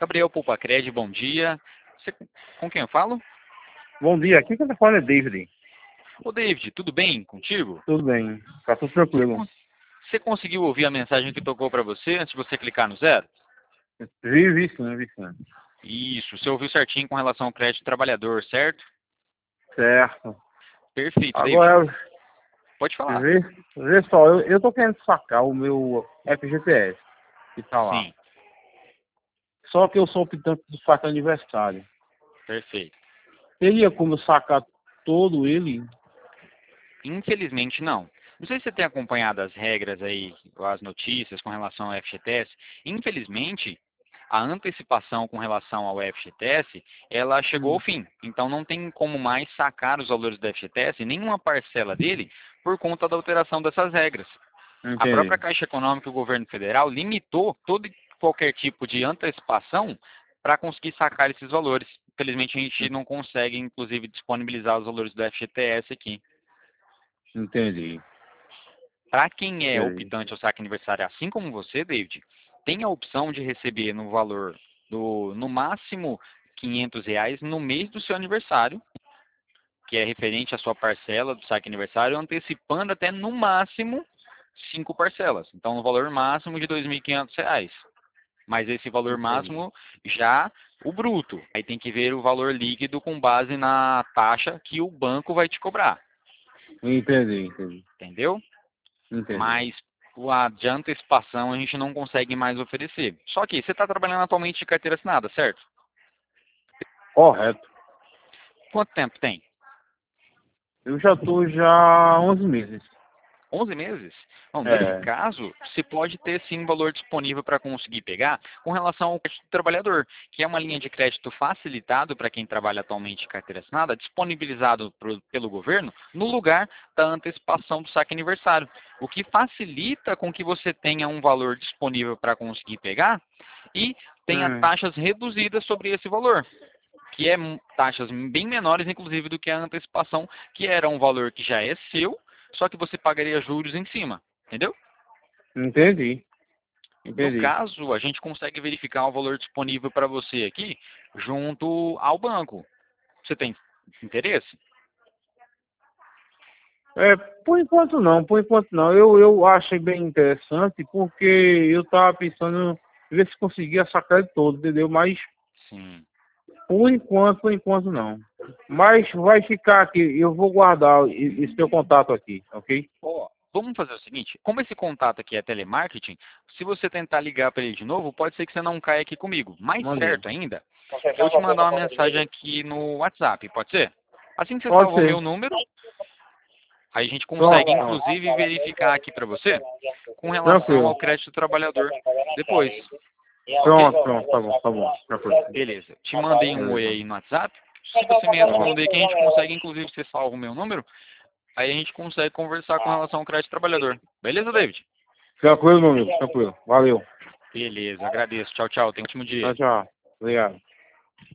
Gabriel Poupacred, bom dia. Você, com quem eu falo? Bom dia, aqui quem tá falando é David. Ô David, tudo bem contigo? Tudo bem, tá tudo Você, tranquilo. você conseguiu ouvir a mensagem que tocou para você antes de você clicar no zero? Vi sim, vi sim. Isso, você ouviu certinho com relação ao crédito trabalhador, certo? Certo. Perfeito, David. Agora, Pode falar. vê só, eu tô querendo sacar o meu FGTS, que tá lá. Sim, Só que eu sou optante do saque aniversário. perfeito. Teria como eu sacar todo ele? Infelizmente não. Não sei se você tem acompanhado as regras aí, as notícias com relação ao FGTS. Infelizmente, a antecipação com relação ao FGTS, ela chegou ao Hum, fim. Então não tem como mais sacar os valores do FGTS, nenhuma parcela dele, por conta da alteração dessas regras. A própria entendi. Caixa Econômica e o governo federal limitou todo e qualquer tipo de antecipação para conseguir sacar esses valores. Infelizmente a gente não consegue, inclusive, disponibilizar os valores do FGTS aqui. Entendi. Para quem é Entendi. optante ao saque aniversário, assim como você, David, tem a opção de receber no valor no máximo R$ 500 no mês do seu aniversário, que é referente à sua parcela do saque aniversário, antecipando até no máximo 5 parcelas. Então, no valor máximo de R$ 2.500. Mas esse valor Entendi. máximo já o bruto. Aí tem que ver o valor líquido com base na taxa que o banco vai te cobrar. Entendi. Entendeu? Entendi. Mas a de antecipação a gente não consegue mais oferecer. Só que você está trabalhando atualmente de carteira assinada, certo? Correto. Quanto tempo tem? Eu já tô já há 11 meses. 11 meses? Bom, nesse É. caso, você pode ter sim valor disponível para conseguir pegar com relação ao crédito do trabalhador, que é uma linha de crédito facilitado para quem trabalha atualmente em carteira assinada, disponibilizado pelo governo no lugar da antecipação do saque aniversário, o que facilita com que você tenha um valor disponível para conseguir pegar e tenha Hum, taxas reduzidas sobre esse valor, que é taxas bem menores, inclusive, do que a antecipação, que era um valor que já é seu, só que você pagaria juros em cima, entendeu? entendi. No Entendi. caso, a gente consegue verificar o valor disponível para você aqui junto ao banco. Você tem interesse? É, por enquanto não. Eu achei bem interessante porque eu tava pensando em ver se conseguia sacar ele todo, entendeu? Mas Sim. por enquanto não. Mas vai ficar aqui, eu vou guardar esse teu contato aqui, ok? Ó, vamos fazer o seguinte, como esse contato aqui é telemarketing, se você tentar ligar para ele de novo, pode ser que você não caia aqui comigo. Mais Mande. certo ainda, eu te mandar uma mensagem aqui no WhatsApp, pode ser? Assim que você Pode salva o meu ser. número, aí a gente Pronto, consegue, pronto. inclusive, verificar aqui para você com relação Tranquilo. ao crédito do trabalhador depois. Ok? Pronto, tá bom. Tranquilo. Beleza. Te mandei um oi Beleza. aí no WhatsApp. Se você me responder que a gente consegue, inclusive, você salva o meu número, aí a gente consegue conversar com relação ao crédito do trabalhador. Beleza, David? Tranquilo, meu amigo, tranquilo. Valeu. Beleza, agradeço. Tchau, tchau. Tenha um ótimo Tchau, dia. tchau. Obrigado.